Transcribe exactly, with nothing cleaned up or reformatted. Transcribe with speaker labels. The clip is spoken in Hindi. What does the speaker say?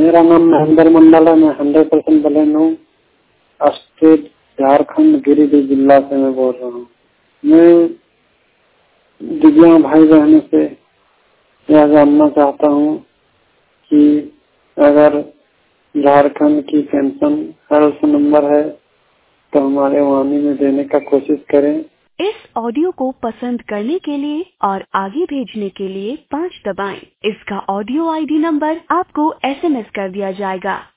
Speaker 1: मेरा नाम महेंद्र मंडल है। मैं हंड्रेड परसेंट बलेन हूँ। स्टेट झारखंड गिरिडीह जिला से मैं बोल रहा हूँ। मैं दिव्यांग भाई बहनों से यह जानना चाहता हूँ कि अगर झारखंड की पेंशन हेल्थ नंबर है तो हमारे वाणी में देने का कोशिश करें।
Speaker 2: इस ऑडियो को पसंद करने के लिए और आगे भेजने के लिए पाँच दबाएं। इसका ऑडियो आईडी नंबर आपको एसएमएस कर दिया जाएगा।